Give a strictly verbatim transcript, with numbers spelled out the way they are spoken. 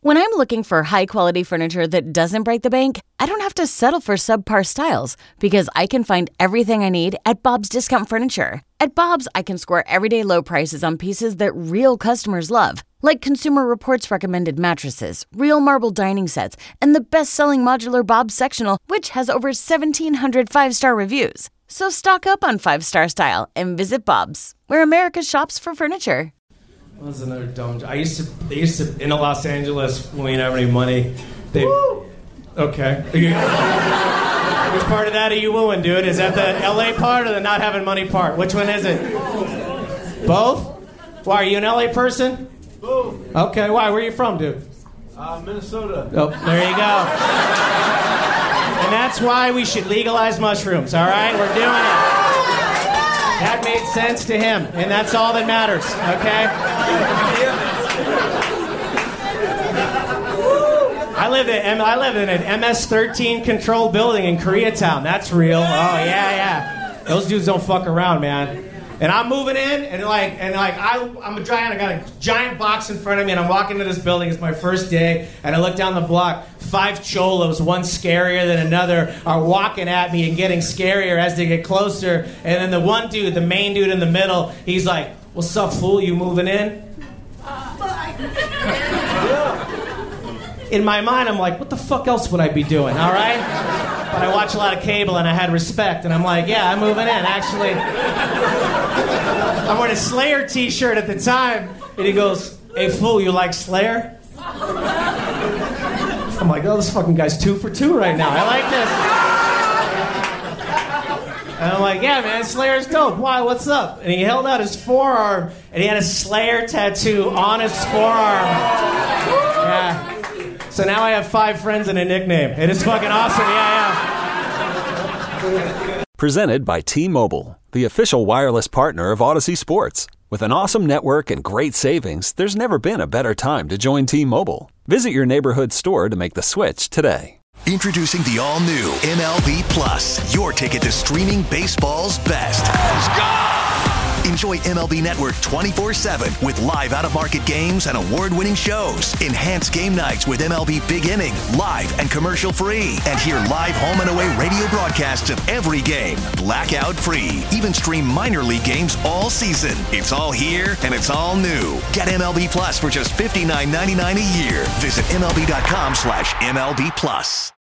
When I'm looking for high-quality furniture that doesn't break the bank, I don't have to settle for subpar styles because I can find everything I need at Bob's Discount Furniture. At Bob's, I can score everyday low prices on pieces that real customers love, like Consumer Reports recommended mattresses, real marble dining sets, and the best-selling modular Bob's sectional, which has over seventeen hundred five-star reviews. So stock up on five-star style and visit Bob's, where America shops for furniture. That was another dumb joke. I used to, they used to, in Los Angeles, when we didn't have any money, they... Woo! Okay. Which part of that are you wooing, dude? Is that the L A part or the not having money part? Which one is it? Both? Why, are you an L A person? Both. Okay, why? Where are you from, dude? Uh, Minnesota. Oh, there you go. And that's why we should legalize mushrooms, all right? We're doing it. That made sense to him, and that's all that matters, okay? I live in I live in an M S thirteen controlled building in Koreatown. That's real. Oh yeah, yeah. Those dudes don't fuck around, man. And I'm moving in, and like, and like, I, I'm a giant. I got a giant box in front of me, and I'm walking into this building. It's my first day, and I look down the block. Five cholos, one scarier than another, are walking at me and getting scarier as they get closer. And then the one dude, the main dude in the middle, he's like, "What's up, fool? You moving in?" In my mind, I'm like, "What the fuck else would I be doing?" All right. But I watch a lot of cable, and I had respect, and I'm like, "Yeah, I'm moving in." Actually, I'm wearing a Slayer T-shirt at the time, and he goes, "Hey, fool, you like Slayer?" I'm like, "Oh, this fucking guy's two for two right now. I like this." And I'm like, "Yeah, man, Slayer's dope. Why? What's up?" And he held out his forearm, and he had a Slayer tattoo on his forearm. Yeah. So now I have five friends and a nickname. It is fucking awesome. Yeah, yeah. Presented by T-Mobile, the official wireless partner of Odyssey Sports. With an awesome network and great savings, there's never been a better time to join T-Mobile. Visit your neighborhood store to make the switch today. Introducing the all-new M L B Plus, your ticket to streaming baseball's best. Let's go! Enjoy M L B Network twenty-four seven with live out-of-market games and award-winning shows. Enhance game nights with M L B Big Inning, live and commercial-free. And hear live home and away radio broadcasts of every game, blackout-free. Even stream minor league games all season. It's all here and it's all new. Get M L B Plus for just fifty-nine ninety-nine a year. Visit M L B dot com slash M L B Plus.